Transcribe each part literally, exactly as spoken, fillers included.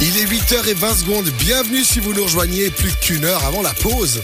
Il est huit heures vingt secondes. Bienvenue si vous nous rejoignez plus qu'une heure avant la pause.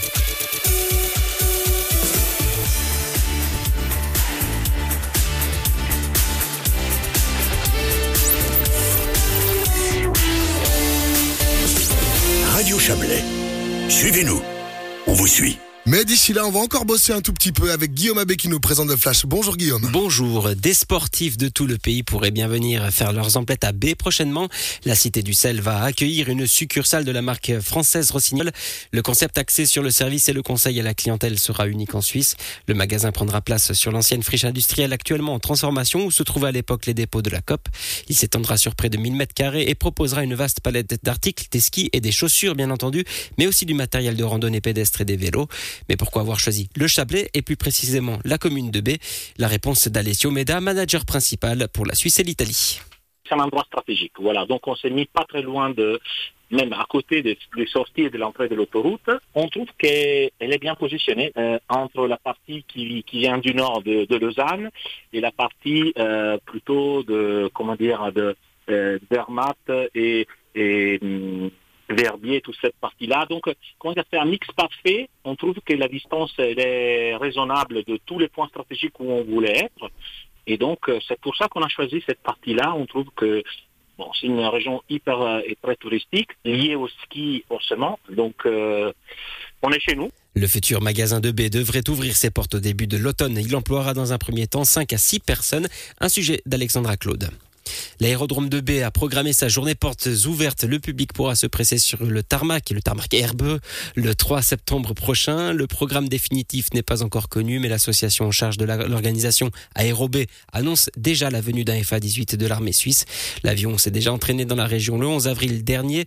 Radio Chablais. Suivez-nous. On vous suit. Mais d'ici là, on va encore bosser un tout petit peu avec Guillaume Abbé qui nous présente le Flash. Bonjour Guillaume. Bonjour. Des sportifs de tout le pays pourraient bien venir faire leurs emplettes à B prochainement. La Cité du Sel va accueillir une succursale de la marque française Rossignol. Le concept axé sur le service et le conseil à la clientèle sera unique en Suisse. Le magasin prendra place sur l'ancienne friche industrielle actuellement en transformation où se trouvaient à l'époque les dépôts de la C O P. Il s'étendra sur près de mille mètres carrés et proposera une vaste palette d'articles, des skis et des chaussures bien entendu, mais aussi du matériel de randonnée pédestre et des vélos. Mais pourquoi avoir choisi le Chablais et plus précisément la commune de B? La réponse d'Alessio Meda, manager principal pour la Suisse et l'Italie. C'est un endroit stratégique, voilà. Donc on s'est mis pas très loin de, même à côté des, des sorties et de l'entrée de l'autoroute. On trouve qu'elle est bien positionnée euh, entre la partie qui, qui vient du nord de, de Lausanne et la partie euh, plutôt de, comment dire, de euh, Zermatt et, et hum, Verbier, toute cette partie-là. Donc, quand on a fait un mix parfait, on trouve que la distance elle est raisonnable de tous les points stratégiques où on voulait être. Et donc, c'est pour ça qu'on a choisi cette partie-là. On trouve que bon, c'est une région hyper et très touristique, liée au ski forcément. Donc, euh, on est chez nous. Le futur magasin de B devrait ouvrir ses portes au début de l'automne. Il emploiera dans un premier temps cinq à six personnes. Un sujet d'Alexandra Claude. L'aérodrome de B a programmé sa journée portes ouvertes. Le public pourra se presser sur le tarmac et le tarmac herbeux le trois septembre prochain. Le programme définitif n'est pas encore connu, mais l'association en charge de la, l'organisation Aéro B annonce déjà la venue d'un F A dix-huit de l'armée suisse. L'avion s'est déjà entraîné dans la région le onze avril dernier.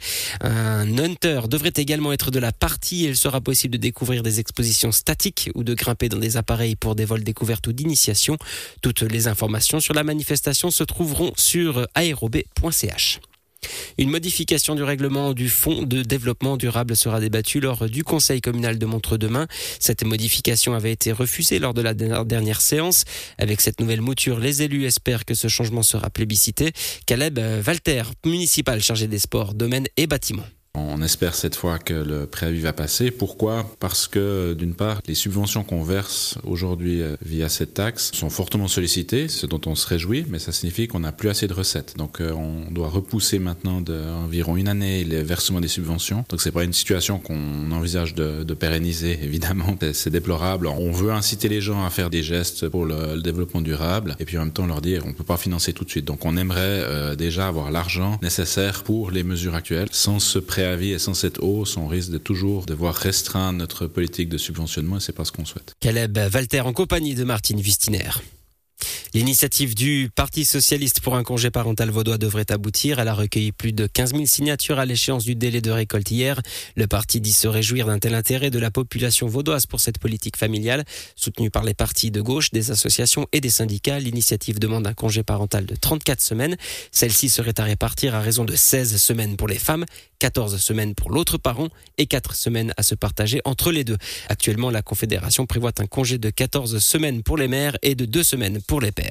Un Hunter devrait également être de la partie. Il sera possible de découvrir des expositions statiques ou de grimper dans des appareils pour des vols découvertes ou d'initiation. Toutes les informations sur la manifestation se trouveront sur aérob point c h. Une modification du règlement du Fonds de développement durable sera débattue lors du Conseil communal de Montreux demain. Cette modification avait été refusée lors de la dernière séance. Avec cette nouvelle mouture, les élus espèrent que ce changement sera plébiscité. Caleb Walter, municipal chargé des sports, domaines et bâtiments. On espère cette fois que le préavis va passer. Pourquoi ? Parce que d'une part, les subventions qu'on verse aujourd'hui via cette taxe sont fortement sollicitées, ce dont on se réjouit, mais ça signifie qu'on n'a plus assez de recettes. Donc on doit repousser maintenant d'environ une année les versements des subventions. Donc c'est pas une situation qu'on envisage de, de pérenniser, évidemment. C'est déplorable. On veut inciter les gens à faire des gestes pour le, le développement durable et puis en même temps leur dire on peut pas financer tout de suite. Donc on aimerait euh, déjà avoir l'argent nécessaire pour les mesures actuelles. Sans ce préavis et sans cette hausse, on risque de toujours devoir restreindre notre politique de subventionnement et c'est pas ce qu'on souhaite. Caleb Walter en compagnie de Martine Vistiner. L'initiative du Parti socialiste pour un congé parental vaudois devrait aboutir. Elle a recueilli plus de quinze mille signatures à l'échéance du délai de récolte hier. Le parti dit se réjouir d'un tel intérêt de la population vaudoise pour cette politique familiale. Soutenue par les partis de gauche, des associations et des syndicats, l'initiative demande un congé parental de trente-quatre semaines. Celle-ci serait à répartir à raison de seize semaines pour les femmes, quatorze semaines pour l'autre parent et quatre semaines à se partager entre les deux. Actuellement, la Confédération prévoit un congé de quatorze semaines pour les mères et de deux semaines pour les pères.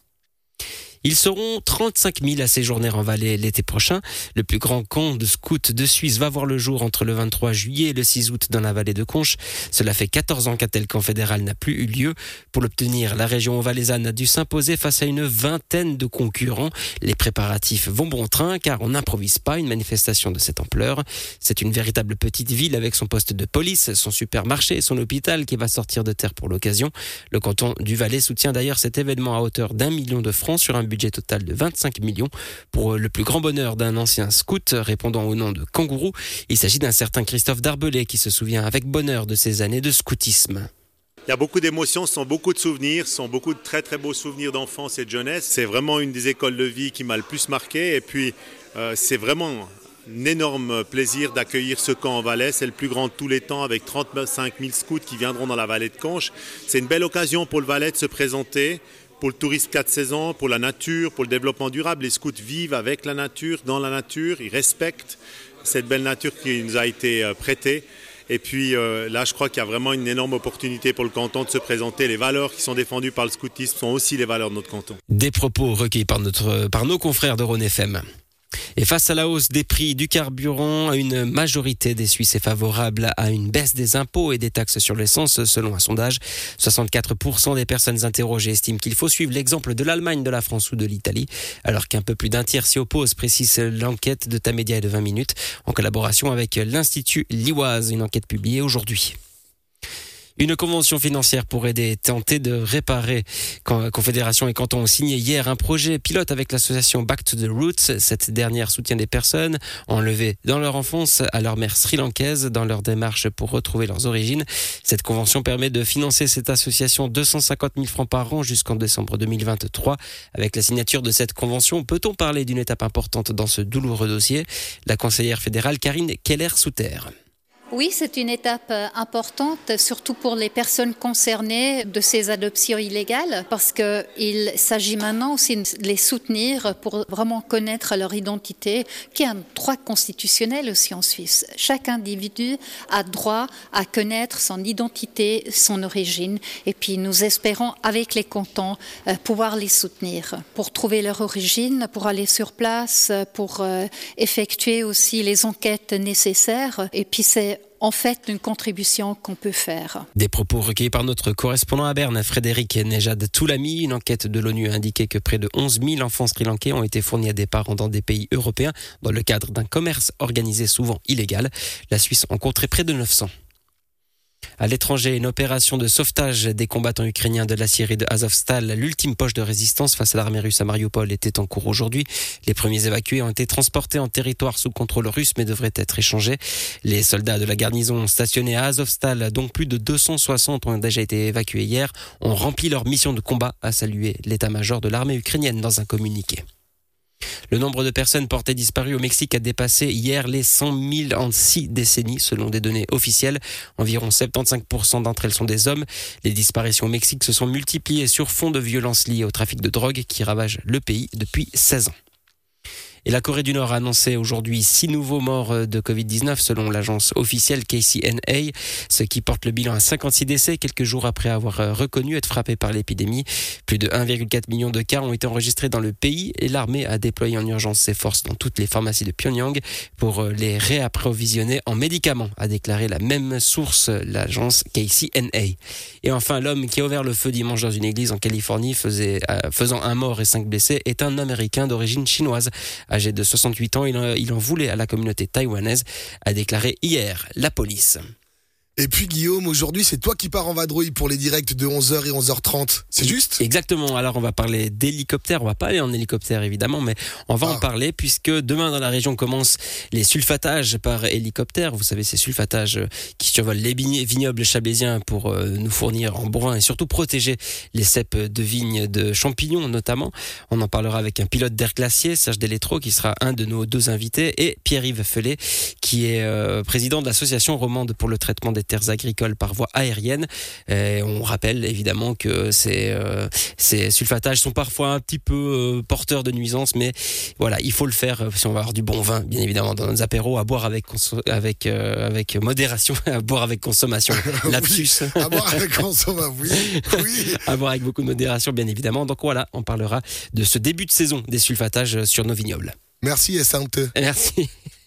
Ils seront trente-cinq mille à séjourner en Valais l'été prochain. Le plus grand camp de scouts de Suisse va voir le jour entre le vingt-trois juillet et le six août dans la vallée de Conches. Cela fait quatorze ans qu'un tel camp fédéral n'a plus eu lieu. Pour l'obtenir, la région valaisanne a dû s'imposer face à une vingtaine de concurrents. Les préparatifs vont bon train car on n'improvise pas une manifestation de cette ampleur. C'est une véritable petite ville avec son poste de police, son supermarché et son hôpital qui va sortir de terre pour l'occasion. Le canton du Valais soutient d'ailleurs cet événement à hauteur d'un million de francs sur un budget total de vingt-cinq millions. Pour le plus grand bonheur d'un ancien scout répondant au nom de Kangourou, il s'agit d'un certain Christophe Darbelay qui se souvient avec bonheur de ses années de scoutisme. Il y a beaucoup d'émotions, ce sont beaucoup de souvenirs, ce sont beaucoup de très très beaux souvenirs d'enfance et de jeunesse. C'est vraiment une des écoles de vie qui m'a le plus marqué et puis euh, c'est vraiment un énorme plaisir d'accueillir ce camp en Valais. C'est le plus grand de tous les temps avec trente-cinq mille scouts qui viendront dans la vallée de Conches. C'est une belle occasion pour le Valais de se présenter. Pour le tourisme quatre saisons, pour la nature, pour le développement durable, les scouts vivent avec la nature, dans la nature, ils respectent cette belle nature qui nous a été prêtée. Et puis euh, là, je crois qu'il y a vraiment une énorme opportunité pour le canton de se présenter. Les valeurs qui sont défendues par le scoutisme sont aussi les valeurs de notre canton. Des propos recueillis par, notre, par nos confrères de Rhône F M. Et face à la hausse des prix du carburant, une majorité des Suisses est favorable à une baisse des impôts et des taxes sur l'essence. Selon un sondage, soixante-quatre pour cent des personnes interrogées estiment qu'il faut suivre l'exemple de l'Allemagne, de la France ou de l'Italie, alors qu'un peu plus d'un tiers s'y oppose, précise l'enquête de Tamedia et de vingt minutes, en collaboration avec l'Institut Liwaz, une enquête publiée aujourd'hui. Une convention financière pour aider et tenter de réparer. Confédération et canton ont signé hier un projet pilote avec l'association Back to the Roots. Cette dernière soutient des personnes enlevées dans leur enfance à leur mère sri-lankaise dans leur démarche pour retrouver leurs origines. Cette convention permet de financer cette association deux cent cinquante mille francs par an jusqu'en décembre deux mille vingt-trois. Avec la signature de cette convention, peut-on parler d'une étape importante dans ce douloureux dossier? La conseillère fédérale Karine Keller-Souter. Oui, c'est une étape importante, surtout pour les personnes concernées de ces adoptions illégales, parce qu'il s'agit maintenant aussi de les soutenir pour vraiment connaître leur identité, qui est un droit constitutionnel aussi en Suisse. Chaque individu a droit à connaître son identité, son origine, et puis nous espérons, avec les cantons, pouvoir les soutenir pour trouver leur origine, pour aller sur place, pour effectuer aussi les enquêtes nécessaires, et puis c'est en fait une contribution qu'on peut faire. Des propos recueillis par notre correspondant à Berne, Frédéric Nejad Toulami. Une enquête de l'ONU a indiqué que près de onze mille enfants sri-lankais ont été fournis à des parents dans des pays européens dans le cadre d'un commerce organisé souvent illégal. La Suisse en compterait près de neuf cents. À l'étranger, une opération de sauvetage des combattants ukrainiens de la Syrie de Azovstal, l'ultime poche de résistance face à l'armée russe à Mariupol, était en cours aujourd'hui. Les premiers évacués ont été transportés en territoire sous contrôle russe mais devraient être échangés. Les soldats de la garnison stationnés à Azovstal, dont plus de deux cent soixante ont déjà été évacués hier, ont rempli leur mission de combat, a salué l'état-major de l'armée ukrainienne dans un communiqué. Le nombre de personnes portées disparues au Mexique a dépassé hier les cent mille en six décennies, selon des données officielles. Environ soixante-quinze pour cent d'entre elles sont des hommes. Les disparitions au Mexique se sont multipliées sur fond de violences liées au trafic de drogue qui ravage le pays depuis seize ans. Et la Corée du Nord a annoncé aujourd'hui six nouveaux morts de covid dix-neuf selon l'agence officielle K C N A, ce qui porte le bilan à cinquante-six décès quelques jours après avoir reconnu être frappé par l'épidémie. Plus de un virgule quatre million de cas ont été enregistrés dans le pays et l'armée a déployé en urgence ses forces dans toutes les pharmacies de Pyongyang pour les réapprovisionner en médicaments, a déclaré la même source, l'agence K C N A. Et enfin, l'homme qui a ouvert le feu dimanche dans une église en Californie faisait, euh, faisant un mort et cinq blessés est un Américain d'origine chinoise. Âgé de soixante-huit ans, il en, il en voulait à la communauté taïwanaise, a déclaré hier la police. Et puis Guillaume, aujourd'hui c'est toi qui pars en vadrouille pour les directs de onze heures et onze heures trente, c'est juste ? Exactement, alors on va parler d'hélicoptères, on va pas aller en hélicoptère évidemment, mais on va ah. en parler puisque demain dans la région commencent les sulfatages par hélicoptère. Vous savez, ces sulfatages qui survolent les vignobles chablaisiens pour nous fournir en bon vin et surtout protéger les ceps de vignes de champignons notamment. On en parlera avec un pilote d'air glacier, Serge Delétro, qui sera un de nos deux invités, et Pierre-Yves Fellet, qui est euh, président de l'association romande pour le traitement des terres agricoles par voie aérienne. Et on rappelle évidemment que ces, euh, ces sulfatages sont parfois un petit peu euh, porteurs de nuisances, mais voilà, il faut le faire si on va avoir du bon vin, bien évidemment, dans nos apéros, à boire avec, conso- avec, euh, avec modération, à boire avec consommation. Lapsus. Oui, à boire avec consommation, oui. oui. À boire avec beaucoup de modération, bien évidemment. Donc voilà, on parlera de ce début de saison des sulfatages sur nos vignobles. Merci et Sainte. Merci.